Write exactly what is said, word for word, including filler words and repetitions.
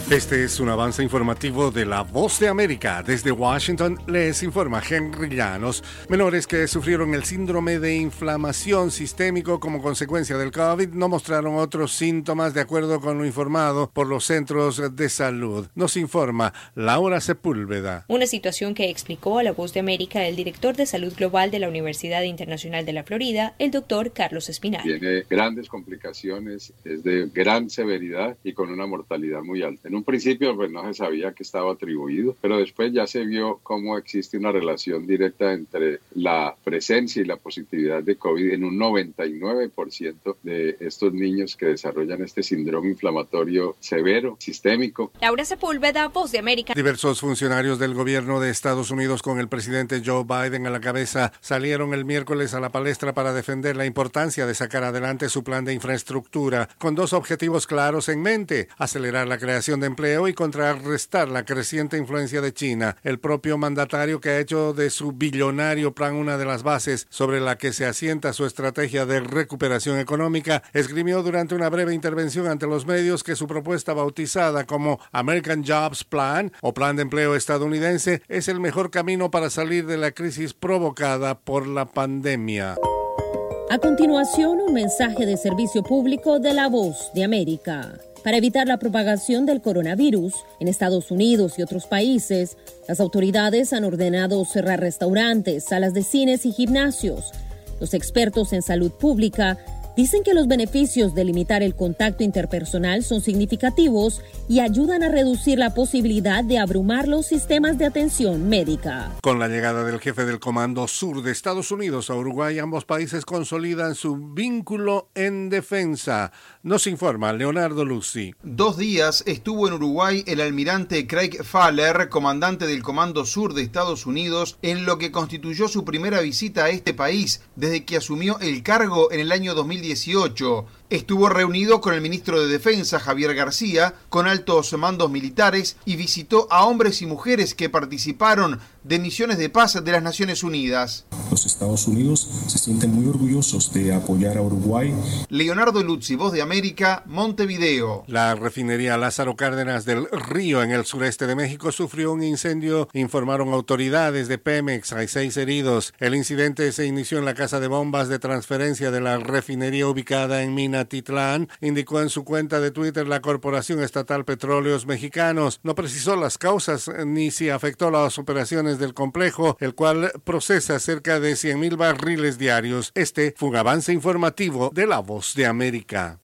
Este es un avance informativo de La Voz de América. Desde Washington les informa Henry Llanos. Menores que sufrieron el síndrome de inflamación sistémico como consecuencia del COVID no mostraron otros síntomas de acuerdo con lo informado por los centros de salud. Nos informa Laura Sepúlveda. Una situación que explicó a La Voz de América el director de Salud Global de la Universidad Internacional de la Florida, el doctor Carlos Espinal. Tiene grandes complicaciones, es de gran severidad y con una mortalidad muy alta. En un principio pues no se sabía que estaba atribuido, pero después ya se vio cómo existe una relación directa entre la presencia y la positividad de COVID en un noventa y nueve por ciento de estos niños que desarrollan este síndrome inflamatorio severo, sistémico. Laura Sepúlveda, Voz de América. Diversos funcionarios del gobierno de Estados Unidos con el presidente Joe Biden a la cabeza salieron el miércoles a la palestra para defender la importancia de sacar adelante su plan de infraestructura con dos objetivos claros en mente: acelerar la creación de empleo y contrarrestar la creciente influencia de China. El propio mandatario, que ha hecho de su billonario plan una de las bases sobre la que se asienta su estrategia de recuperación económica, esgrimió durante una breve intervención ante los medios que su propuesta, bautizada como American Jobs Plan o Plan de Empleo Estadounidense, es el mejor camino para salir de la crisis provocada por la pandemia. A continuación, un mensaje de servicio público de La Voz de América. Para evitar la propagación del coronavirus en Estados Unidos y otros países, las autoridades han ordenado cerrar restaurantes, salas de cines y gimnasios. Los expertos en salud pública dicen que los beneficios de limitar el contacto interpersonal son significativos y ayudan a reducir la posibilidad de abrumar los sistemas de atención médica. Con la llegada del jefe del Comando Sur de Estados Unidos a Uruguay, ambos países consolidan su vínculo en defensa. Nos informa Leonardo Luzzi. Dos días estuvo en Uruguay el almirante Craig Faller, comandante del Comando Sur de Estados Unidos, en lo que constituyó su primera visita a este país desde que asumió el cargo en el año dos mil dieciocho. Estuvo reunido con el ministro de Defensa, Javier García, con altos mandos militares y visitó a hombres y mujeres que participaron de misiones de paz de las Naciones Unidas. Los Estados Unidos se sienten muy orgullosos de apoyar a Uruguay. Leonardo Luzzi, Voz de América, Montevideo. La refinería Lázaro Cárdenas del Río, en el sureste de México, sufrió un incendio, informaron autoridades de Pemex. Hay seis heridos. El incidente se inició en la casa de bombas de transferencia de la refinería ubicada en Minatitlán, indicó en su cuenta de Twitter la Corporación Estatal Petróleos Mexicanos. No precisó las causas ni si afectó las operaciones del complejo, el cual procesa cerca de cien mil barriles diarios. Este fue un avance informativo de La Voz de América.